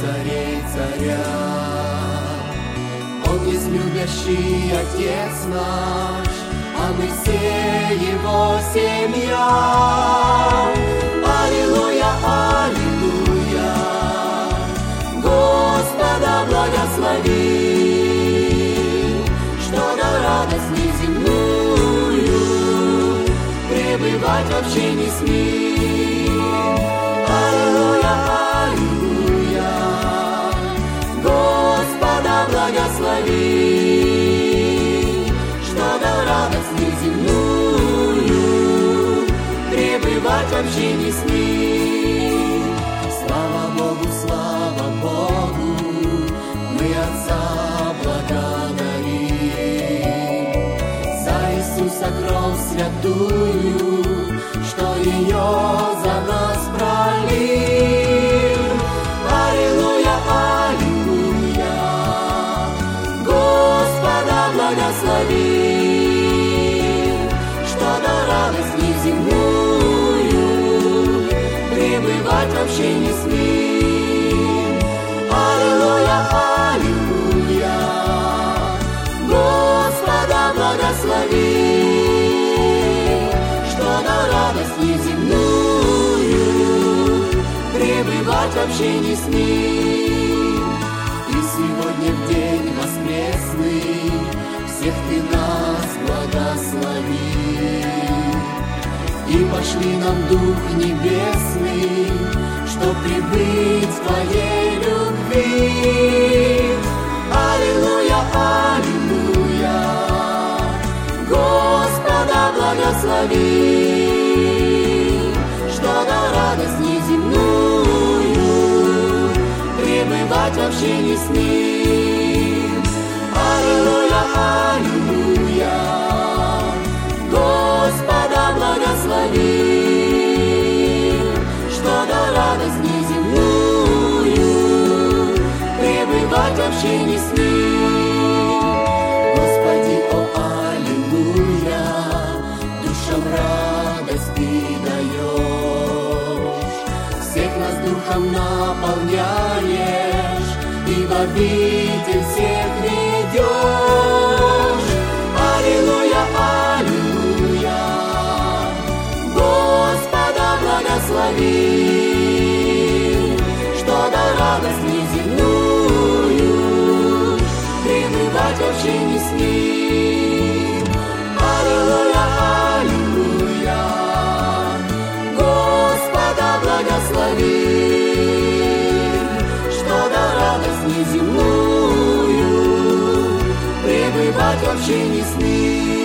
царей царя. Он есть любящий Отец наш, а мы все Его семья. Аллилуйя, аллилуйя, Господа благослови, что дал радость неземную, пребывать в общении с Ним. Аллилуйя, аллилуйя, Господа благослови, что дал радость неземную, пребывать в общении с Ним. Слава Богу, мы Отца благодарим за Иисуса кровь святую, что ее за нас пролил. Аллилуйя, аллилуйя, Господа благослови, что дал радость неземную, пребывать в общении с Ним. Аллилуйя, аллилуйя, Господа благослови, что дал радость неземную, пребывать в общении с Ним. И сегодня в день воскресный всех Ты нас благослови, и пошли нам Дух Небесный, чтоб прибыть в Твоей любви. Аллилуйя, аллилуйя, Господа благослови, что дал радость неземную, пребывать в общении с Ним. Аллилуйя, аллилуйя, Господа благослови, что дал радость неземную, пребывать в общении с Ним. Господи, о аллилуйя, душам радость Ты даешь, всех нас Духом наполняешь и в обитель всех ведешь. Аллилуйя, аллилуйя, Господа благослови, что дал радость неземную, пребывать в общении с Ним. Аллилуйя, аллилуйя, Господа благослови, что дал радость неземную, пребывать в общении с Ним.